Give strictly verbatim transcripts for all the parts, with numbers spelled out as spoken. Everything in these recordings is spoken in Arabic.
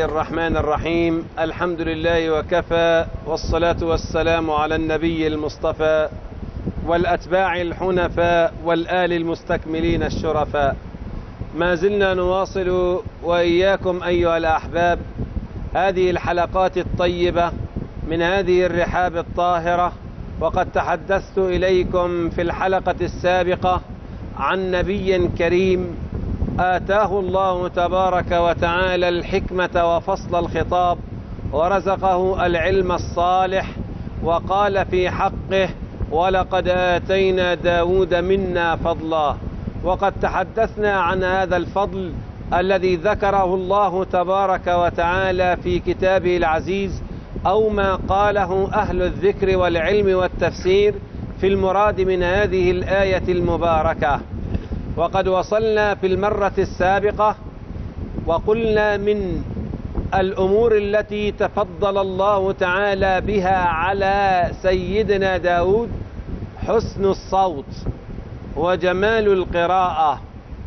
الله الرحمن الرحيم. الحمد لله وكفى، والصلاة والسلام على النبي المصطفى والأتباع الحنفاء والآل المستكملين الشرفاء. ما زلنا نواصل وإياكم أيها الأحباب هذه الحلقات الطيبة من هذه الرحاب الطاهرة، وقد تحدثت إليكم في الحلقة السابقة عن نبي كريم آتاه الله تبارك وتعالى الحكمة وفصل الخطاب ورزقه العلم الصالح، وقال في حقه: ولقد آتينا داود منا فضلا. وقد تحدثنا عن هذا الفضل الذي ذكره الله تبارك وتعالى في كتابه العزيز، أو ما قاله أهل الذكر والعلم والتفسير في المراد من هذه الآية المباركة. وقد وصلنا في المرة السابقة وقلنا من الأمور التي تفضل الله تعالى بها على سيدنا داود حسن الصوت وجمال القراءة،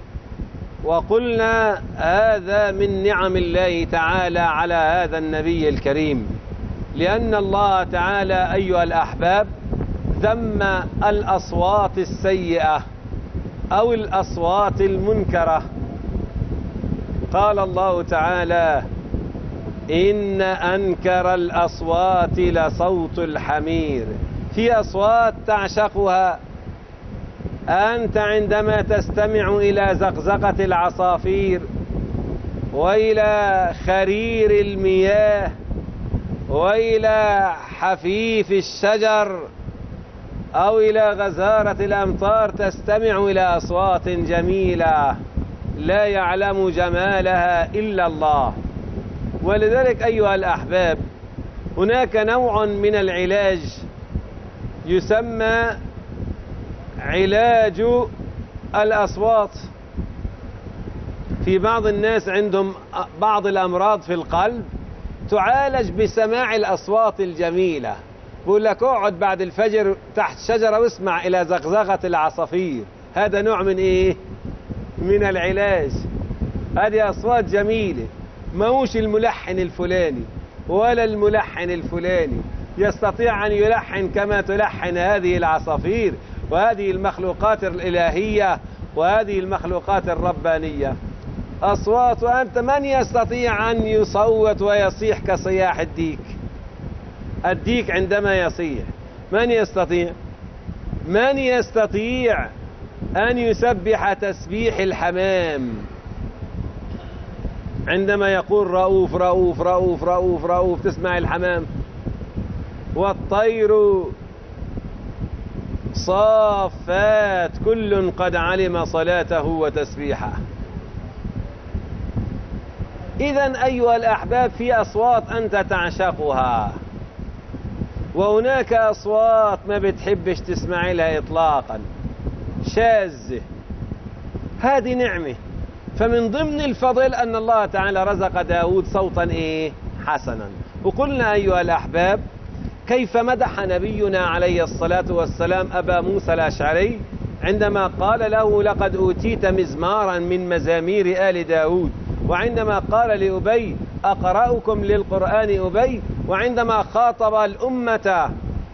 وقلنا هذا من نعم الله تعالى على هذا النبي الكريم، لأن الله تعالى أيها الأحباب ذم الأصوات السيئة أو الأصوات المنكرة. قال الله تعالى: إن أنكر الأصوات لصوت الحمير. في أصوات تعشقها أنت عندما تستمع إلى زقزقة العصافير وإلى خرير المياه وإلى حفيف الشجر أو إلى غزارة الأمطار، تستمع إلى أصوات جميلة لا يعلم جمالها إلا الله. ولذلك أيها الأحباب هناك نوع من العلاج يسمى علاج الأصوات. في بعض الناس عندهم بعض الأمراض في القلب تعالج بسماع الأصوات الجميلة. بقول لك اقعد بعد الفجر تحت شجرة واسمع إلى زغزغة العصافير. هذا نوع من إيه؟ من العلاج. هذه أصوات جميلة، موش الملحن الفلاني ولا الملحن الفلاني يستطيع أن يلحن كما تلحن هذه العصافير وهذه المخلوقات الإلهية وهذه المخلوقات الربانية. أصوات، وأنت من يستطيع أن يصوت ويصيح كصياح الديك؟ الديك عندما يصيح من يستطيع؟ من يستطيع أن يسبح تسبيح الحمام عندما يقول رؤوف رؤوف رؤوف رؤوف رؤوف؟ تسمع الحمام. والطير صافات كل قد علم صلاته وتسبيحه. إذن أيها الأحباب في أصوات أنت تعشقها، وهناك أصوات ما بتحبش تسمع لها إطلاقا، شاذة. هذه نعمة. فمن ضمن الفضل أن الله تعالى رزق داود صوتا إيه؟ حسنا. وقلنا أيها الأحباب كيف مدح نبينا عليه الصلاة والسلام أبا موسى الأشعري عندما قال له: لقد أوتيت مزمارا من مزامير آل داود. وعندما قال لأبي: أقرأكم للقرآن أبي. وعندما خاطب الأمة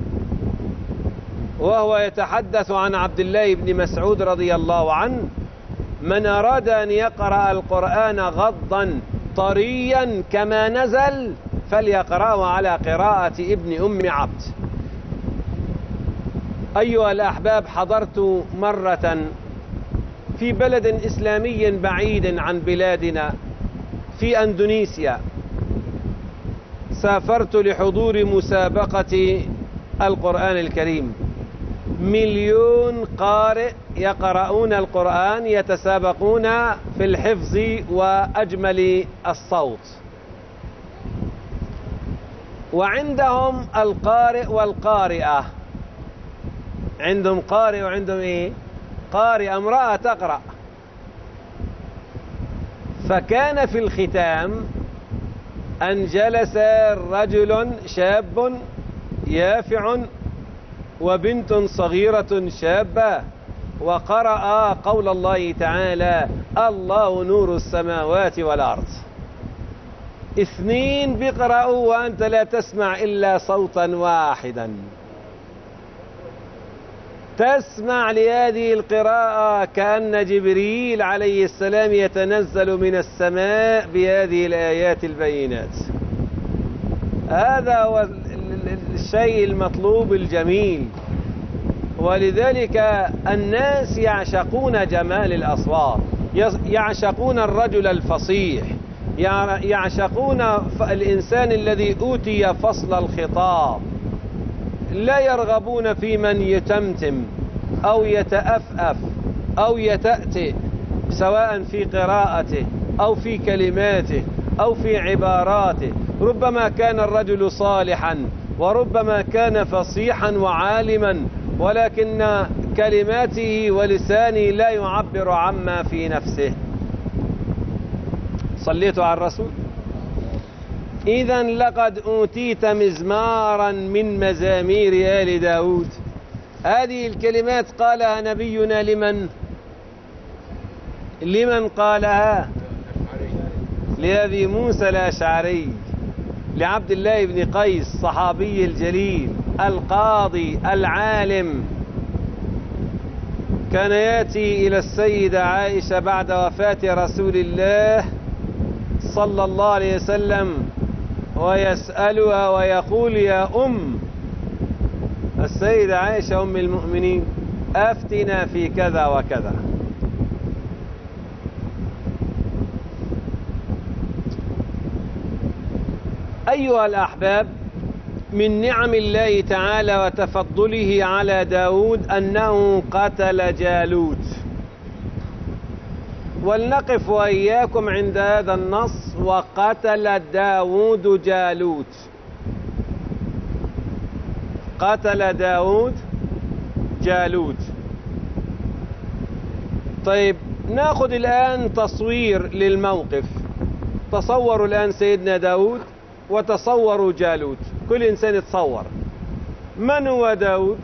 وهو يتحدث عن عبد الله بن مسعود رضي الله عنه: من أراد أن يقرأ القرآن غضا طريا كما نزل فليقرأه على قراءة ابن أم عبد. أيها الأحباب حضرت مرة في بلد إسلامي بعيد عن بلادنا في أندونيسيا، سافرت لحضور مسابقة القرآن الكريم. مليون قارئ يقرؤون القرآن يتسابقون في الحفظ وأجمل الصوت، وعندهم القارئ والقارئة. عندهم قارئ وعندهم إيه؟ قارئة، امرأة تقرأ. فكان في الختام أن جلس رجل شاب يافع وبنت صغيرة شابة، وقرأ قول الله تعالى: الله نور السماوات والأرض. اثنين بيقرأوا وأنت لا تسمع إلا صوتا واحدا. تسمع لهذه القراءة كأن جبريل عليه السلام يتنزل من السماء بهذه الآيات البينات. هذا هو الشيء المطلوب الجميل، ولذلك الناس يعشقون جمال الأصوات، يعشقون الرجل الفصيح، يعشقون الإنسان الذي أوتي فصل الخطاب، لا يرغبون في من يتمتم أو يتأفأف أو يتأتئ، سواء في قراءته أو في كلماته أو في عباراته. ربما كان الرجل صالحا وربما كان فصيحا وعالما، ولكن كلماته ولسانه لا يعبر عما في نفسه. صليتوا على الرسول. إذن لقد أوتيت مزمارا من مزامير آل داود. هذه الكلمات قالها نبينا لمن؟ لمن قالها؟ لأبي موسى الأشعري، لعبد الله بن قيس الصحابي الجليل القاضي العالم. كان يأتي إلى السيدة عائشة بعد وفاة رسول الله صلى الله عليه وسلم ويسألها ويقول: يا أم السيدة عائشة أم المؤمنين، أفتنا في كذا وكذا. أيها الأحباب، من نعم الله تعالى وتفضله على داود أنه قتل جالوت. ولنقف وإياكم عند هذا النص: وقتل داود جالوت. قتل داود جالوت. طيب، ناخذ الآن تصوير للموقف. تصوروا الآن سيدنا داود وتصوروا جالوت. كل إنسان يتصور من هو داود.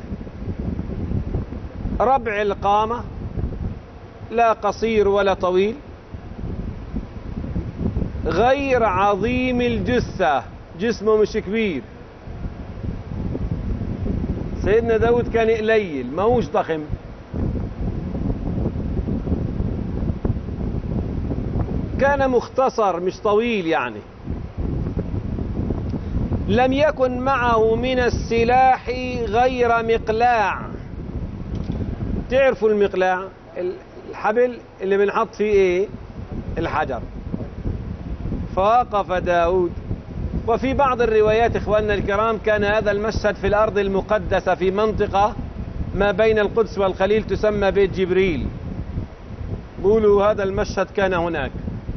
ربع القامة، لا قصير ولا طويل، غير عظيم الجثة، جسمه مش كبير. سيدنا داود كان قليل، ما هوش ضخم. كان مختصر مش طويل يعني. لم يكن معه من السلاح غير مقلاع. تعرفوا المقلاع؟ الحبل اللي بنحط فيه ايه؟ الحجر. فوقف داود. وفي بعض الروايات اخواننا الكرام كان هذا المشهد في الارض المقدسة في منطقة ما بين القدس والخليل تسمى بيت جبريل. قولوا هذا المشهد كان هناك.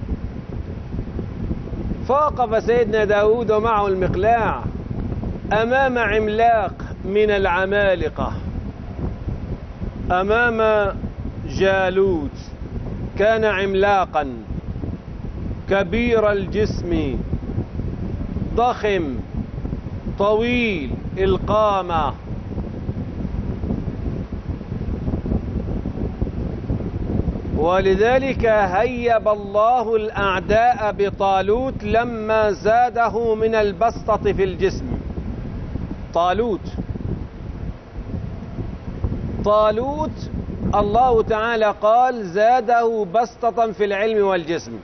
فوقف سيدنا داود ومعه المقلاع أمام عملاق من العمالقة، أمام جالوت. كان عملاقا كبير الجسم، ضخم طويل القامة. ولذلك هيب الله الأعداء بطالوت لما زاده من البسطة في الجسم. طالوت طالوت الله تعالى قال زاده بسطة في العلم والجسم،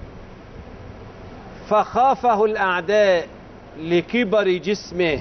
فخافه الأعداء لكبر جسمه.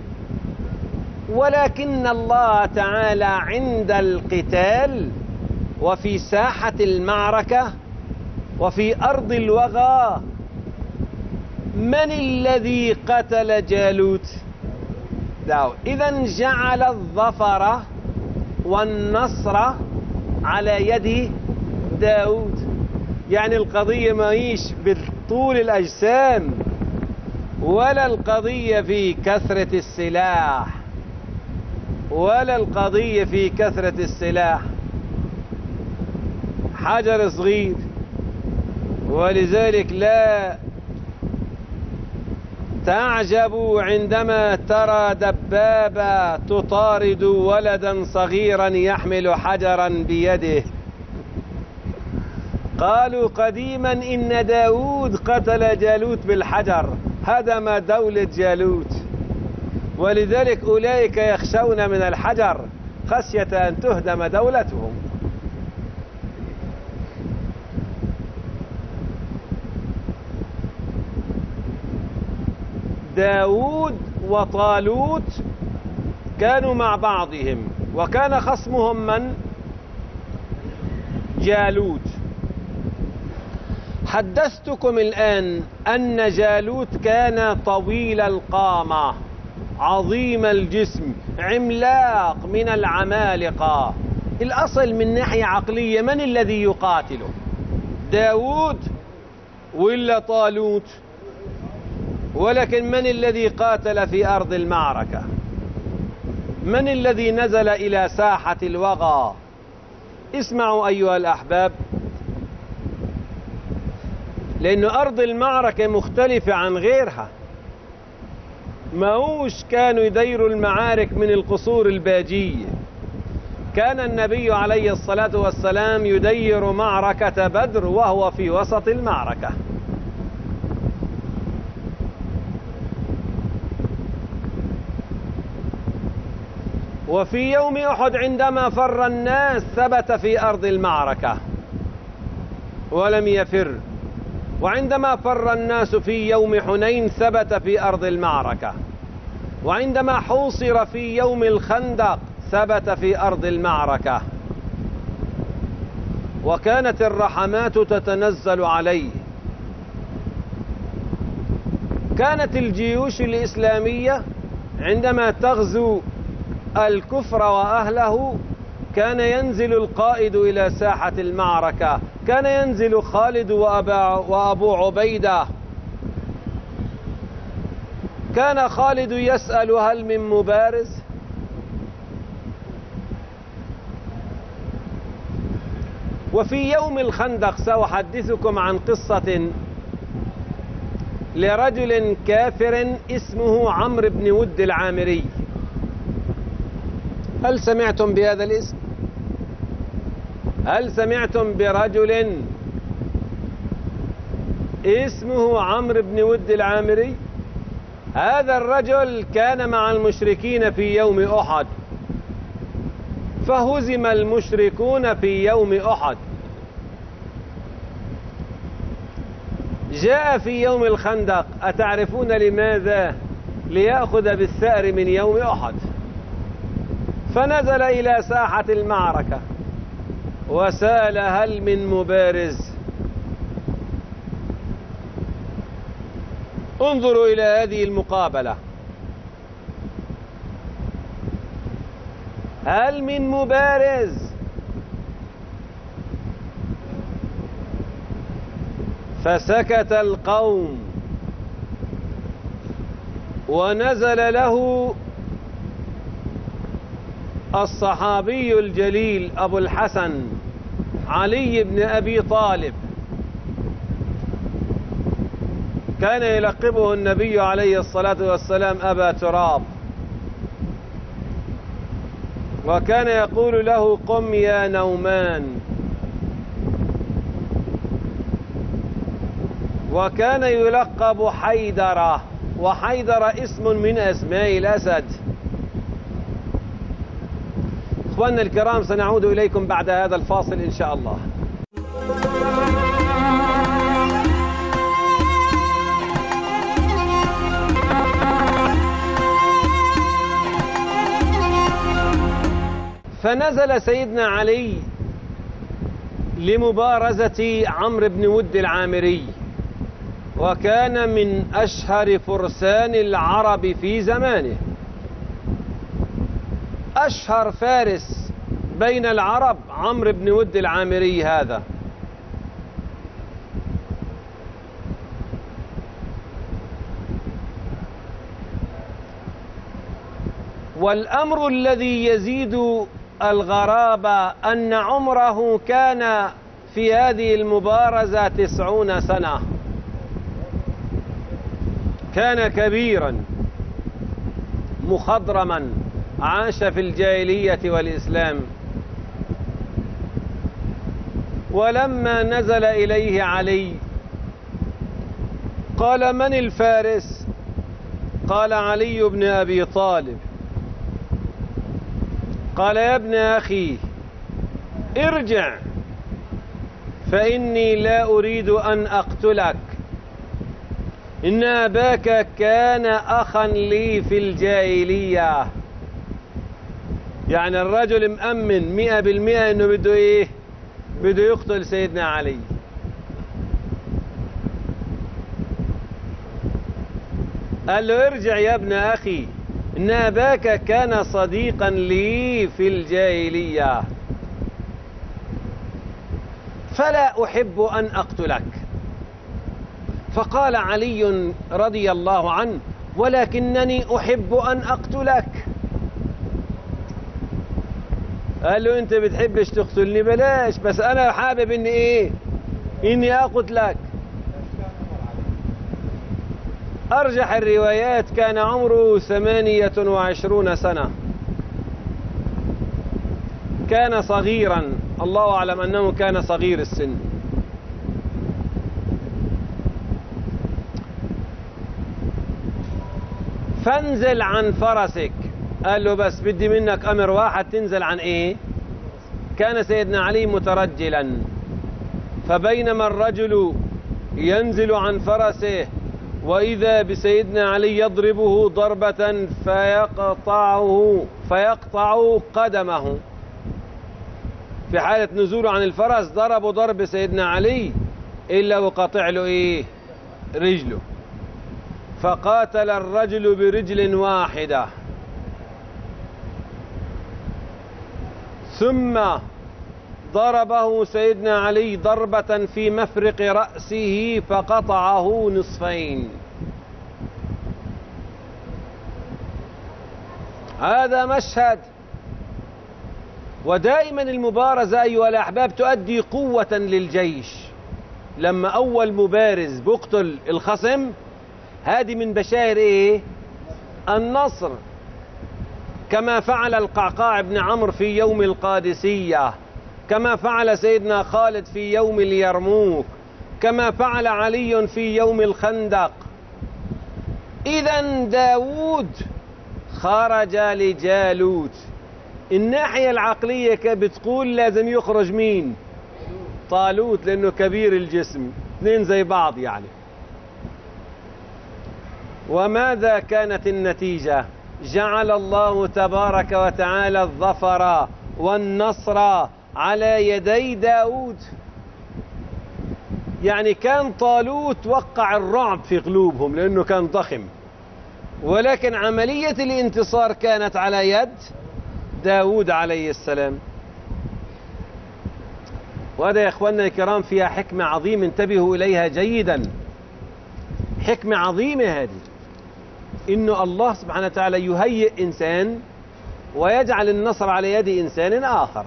ولكن الله تعالى عند القتال وفي ساحة المعركة وفي أرض الوغى، من الذي قتل جالوت؟ داود. إذن جعل الظفر والنصر على يد داود. يعني القضية ما هيش بالطول الأجسام، ولا القضية في كثرة السلاح، ولا القضية في كثرة السلاح. حجر صغير. ولذلك لا تعجبوا عندما ترى دبابة تطارد ولدا صغيرا يحمل حجرا بيده. قالوا قديما إن داود قتل جالوت بالحجر، هدم دولة جالوت، ولذلك أولئك يخشون من الحجر خشية أن تهدم دولتهم. داود وطالوت كانوا مع بعضهم، وكان خصمهم من؟ جالوت. حدثتكم الآن أن جالوت كان طويل القامة، عظيم الجسم، عملاق من العمالقة. الأصل من ناحية عقلية من الذي يقاتله؟ داود ولا طالوت؟ ولكن من الذي قاتل في أرض المعركة؟ من الذي نزل إلى ساحة الوغى؟ اسمعوا أيها الأحباب، لأن أرض المعركة مختلفة عن غيرها. ما هوش كانوا يديروا المعارك من القصور الباجية. كان النبي عليه الصلاة والسلام يدير معركة بدر وهو في وسط المعركة. وفي يوم أحد عندما فر الناس ثبت في أرض المعركة ولم يفر، وعندما فر الناس في يوم حنين ثبت في أرض المعركة، وعندما حوصر في يوم الخندق ثبت في أرض المعركة، وكانت الرحمات تتنزل عليه. كانت الجيوش الإسلامية عندما تغزو الكفر وأهله كان ينزل القائد إلى ساحة المعركة، كان ينزل خالد وأبو عبيدة. كان خالد يسأل هل من مبارز؟ وفي يوم الخندق سأحدثكم عن قصة لرجل كافر اسمه عمرو بن ود العامري. هل سمعتم بهذا الاسم؟ هل سمعتم برجل اسمه عمرو بن ود العامري؟ هذا الرجل كان مع المشركين في يوم أحد، فهزم المشركون في يوم أحد. جاء في يوم الخندق، أتعرفون لماذا؟ ليأخذ بالثأر من يوم أحد. فنزل إلى ساحة المعركة وسأل هل من مبارز؟ انظروا إلى هذه المقابلة، هل من مبارز؟ فسكت القوم، ونزل له الصحابي الجليل أبو الحسن علي بن أبي طالب، كان يلقبه النبي عليه الصلاة والسلام أبا تراب، وكان يقول له قم يا نومان. وكان يلقب حيدرة، وحيدرة اسم من أسماء الأسد. إخواننا الكرام، سنعود إليكم بعد هذا الفاصل إن شاء الله. فنزل سيدنا علي لمبارزة عمرو بن ود العامري، وكان من أشهر فرسان العرب في زمانه، أشهر فارس بين العرب عمرو بن ود العامري هذا. والأمر الذي يزيد الغرابة أن عمره كان في هذه المبارزة تسعون سنة، كان كبيرا مخضرما، عاش في الجاهلية والإسلام. ولما نزل إليه علي قال: من الفارس؟ قال: علي بن أبي طالب. قال: يا ابن أخي ارجع، فإني لا أريد أن أقتلك، إن أباك كان أخا لي في الجاهلية. يعني الرجل مأمن مئة بالمئة إنه بده إيه؟ بده يقتل سيدنا علي. قال له: ارجع يا ابن أخي، إن أباك كان صديقا لي في الجاهلية، فلا أحب أن أقتلك. فقال علي رضي الله عنه: ولكنني أحب أن أقتلك. قال له: أنت بتحبش تقتلني، بلاش، بس أنا حابب إني إيه؟ إني أقتلك. أرجح الروايات كان عمره ثمانية وعشرون سنة، كان صغيرا، الله أعلم أنه كان صغير السن. فانزل عن فرسك. قال له: بس بدي منك أمر واحد، تنزل عن إيه؟ كان سيدنا علي مترجلا، فبينما الرجل ينزل عن فرسه وإذا بسيدنا علي يضربه ضربة فيقطعه فيقطع قدمه. في حالة نزوله عن الفرس ضربوا ضرب سيدنا علي إلا وقطع له إيه؟ رجله. فقاتل الرجل برجل واحدة، ثم ضربه سيدنا علي ضربة في مفرق رأسه فقطعه نصفين. هذا مشهد. ودائما المبارزة أيها الأحباب تؤدي قوة للجيش. لما أول مبارز بقتل الخصم، هذه من بشائر إيه؟ النصر، كما فعل القعقاع بن عمرو في يوم القادسية، كما فعل سيدنا خالد في يوم اليرموك، كما فعل علي في يوم الخندق. إذن داود خرج لجالوت. الناحية العقلية بتقول لازم يخرج مين؟ طالوت، لأنه كبير الجسم، اثنين زي بعض يعني. وماذا كانت النتيجة؟ جعل الله تبارك وتعالى الظفر والنصر على يدي داود. يعني كان طالوت وقع الرعب في قلوبهم لأنه كان ضخم، ولكن عملية الانتصار كانت على يد داود عليه السلام. وهذا يا إخواننا الكرام فيها حكمة عظيمة، انتبهوا إليها جيدا. حكمة عظيمة هذه، إنه الله سبحانه وتعالى يهيئ إنسان ويجعل النصر على يد إنسان آخر.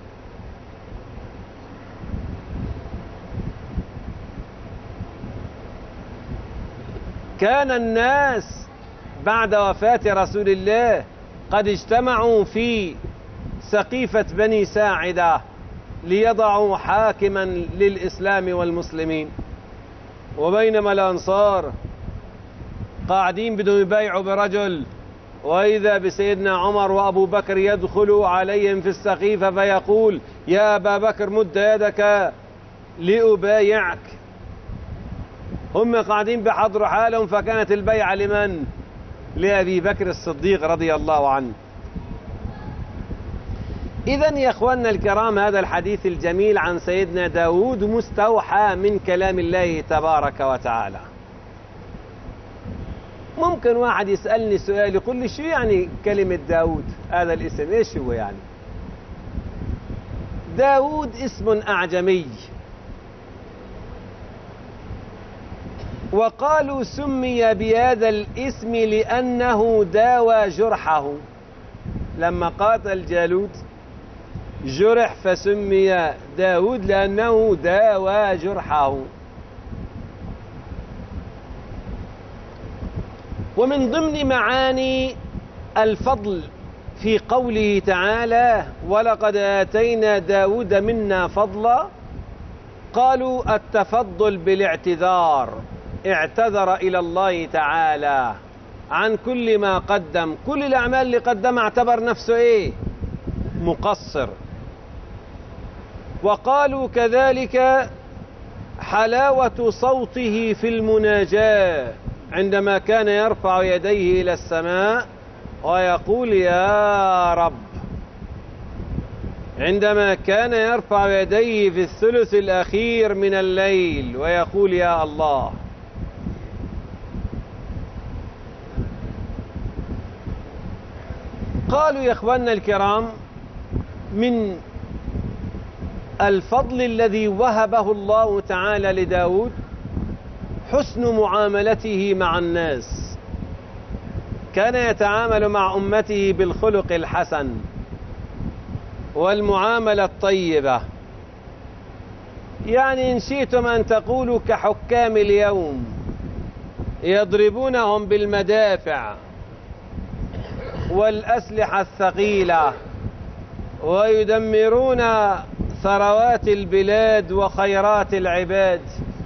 كان الناس بعد وفاة رسول الله قد اجتمعوا في سقيفة بني ساعدة ليضعوا حاكما للإسلام والمسلمين، وبينما الأنصار قاعدين بدهم يبايعوا برجل، وإذا بسيدنا عمر وأبو بكر يدخل عليهم في السقيفة فيقول: يا أبا بكر مد يدك لأبايعك. هم قاعدين بحضروا حالهم، فكانت البيعة لمن؟ لأبي بكر الصديق رضي الله عنه. إذن يا أخواننا الكرام، هذا الحديث الجميل عن سيدنا داود مستوحى من كلام الله تبارك وتعالى. ممكن واحد يسألني سؤال يقول لي: شو يعني كلمة داود؟ هذا الاسم إيش هو يعني؟ داود اسم أعجمي، وقالوا سمي بهذا الاسم لأنه داوى جرحه. لما قاتل جالوت جرح فسمي داود لأنه داوى جرحه. ومن ضمن معاني الفضل في قوله تعالى: ولقد آتينا داود منا فضلا، قالوا التفضل بالاعتذار، اعتذر إلى الله تعالى عن كل ما قدم، كل الأعمال اللي قدمها اعتبر نفسه إيه؟ مقصر. وقالوا كذلك حلاوة صوته في المناجاة عندما كان يرفع يديه إلى السماء ويقول يا رب، عندما كان يرفع يديه في الثلث الأخير من الليل ويقول يا الله. قالوا يا إخواننا الكرام من الفضل الذي وهبه الله تعالى لداود حسن معاملته مع الناس، كان يتعامل مع أمته بالخلق الحسن والمعاملة الطيبة. يعني إن شئتم أن تقولوا كحكام اليوم يضربونهم بالمدافع والأسلحة الثقيلة ويدمرون ثروات البلاد وخيرات العباد.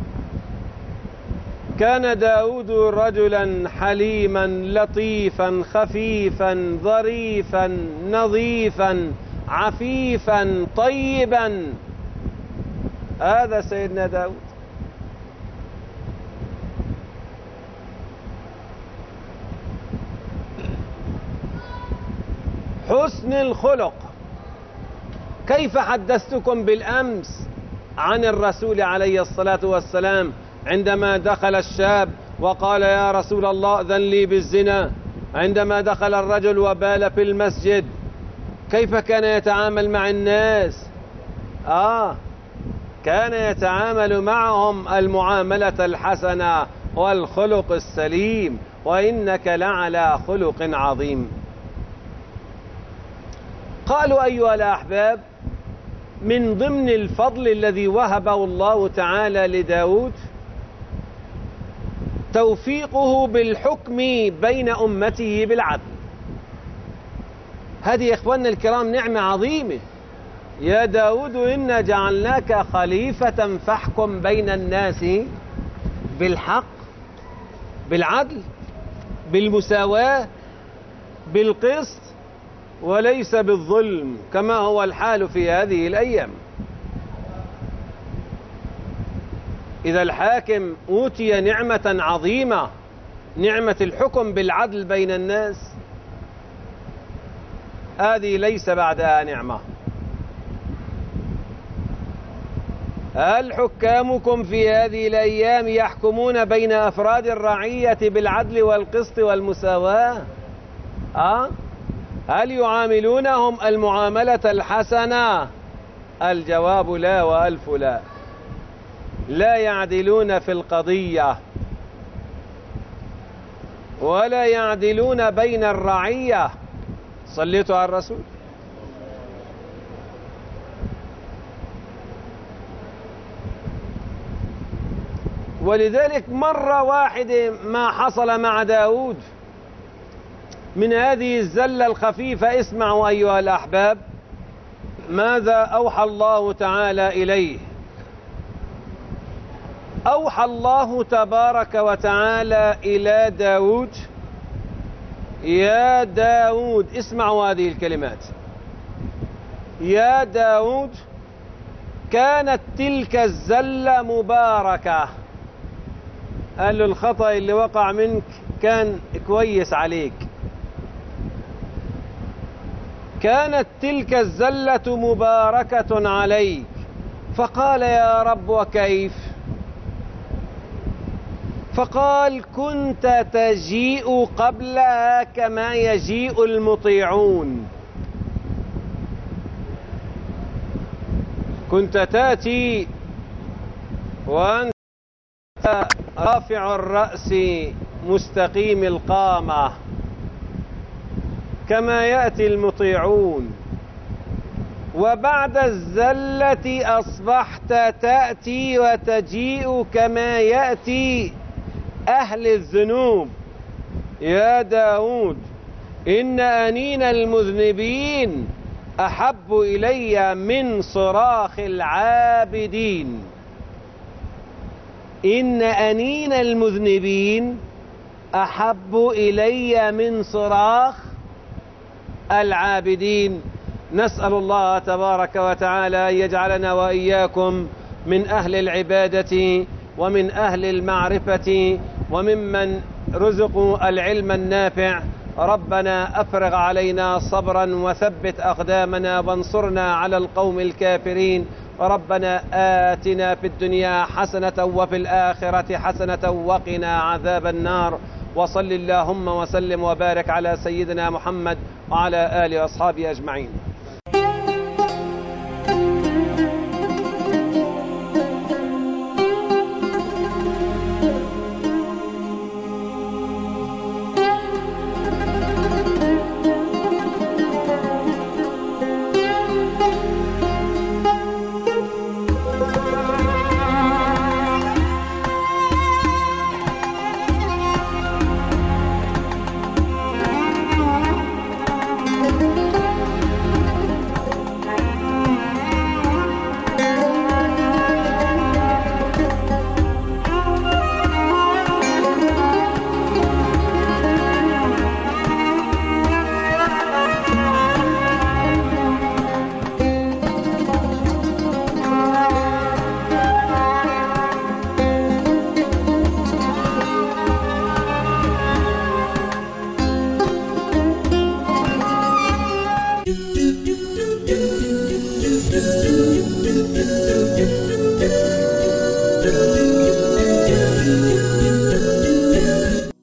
كان داود رجلا حليما لطيفا خفيفا ظريفا نظيفا عفيفا طيبا. هذا سيدنا داود. حسن الخلق. كيف حدثتكم بالأمس عن الرسول عليه الصلاة والسلام عندما دخل الشاب وقال يا رسول الله أذن لي بالزنا، عندما دخل الرجل وبال في المسجد كيف كان يتعامل مع الناس؟ آه كان يتعامل معهم المعاملة الحسنة والخلق السليم، وإنك لعلى خلق عظيم. قالوا أيها الأحباب من ضمن الفضل الذي وهبه الله تعالى لداود توفيقه بالحكم بين أمته بالعدل. هذه يا إخواننا الكرام نعمة عظيمة. يا داود إنا جعلناك خليفة فاحكم بين الناس بالحق بالعدل بالمساواة بالقسط وليس بالظلم كما هو الحال في هذه الأيام. إذا الحاكم أوتي نعمة عظيمة، نعمة الحكم بالعدل بين الناس، هذه ليس بعدها نعمة. هل حكامكم في هذه الأيام يحكمون بين أفراد الرعية بالعدل والقسط والمساواة؟ أه؟ هل يعاملونهم المعاملة الحسنة؟ الجواب لا وألف لا. لا يعدلون في القضية ولا يعدلون بين الرعية. صليتوا على الرسول. ولذلك مرة واحدة ما حصل مع داود من هذه الزلة الخفيفة. اسمعوا أيها الأحباب ماذا أوحى الله تعالى إليه. أوحى الله تبارك وتعالى إلى داود يا داود، اسمعوا هذه الكلمات، يا داود كانت تلك الزلة مباركة. قال له الخطأ اللي وقع منك كان كويس عليك. كانت تلك الزلة مباركة عليك. فقال يا رب وكيف؟ فقال كنت تجيء قبلها كما يجيء المطيعون. كنت تأتي وأنت رافع الرأس مستقيم القامة كما يأتي المطيعون، وبعد الزلة أصبحت تأتي وتجيء كما يأتي أهل الذنوب. يا داود إن أنين المذنبين أحب إلي من صراخ العابدين. إن أنين المذنبين أحب إلي من صراخ العابدين. نسأل الله تبارك وتعالى أن يجعلنا وإياكم من أهل العبادة ومن أهل المعرفة وممن رزقوا العلم النافع. ربنا أفرغ علينا صبرا وثبت أقدامنا وانصرنا على القوم الكافرين. ربنا آتنا في الدنيا حسنة وفي الآخرة حسنة وقنا عذاب النار. وصل اللهم وسلم وبارك على سيدنا محمد وعلى آله وأصحابه أجمعين.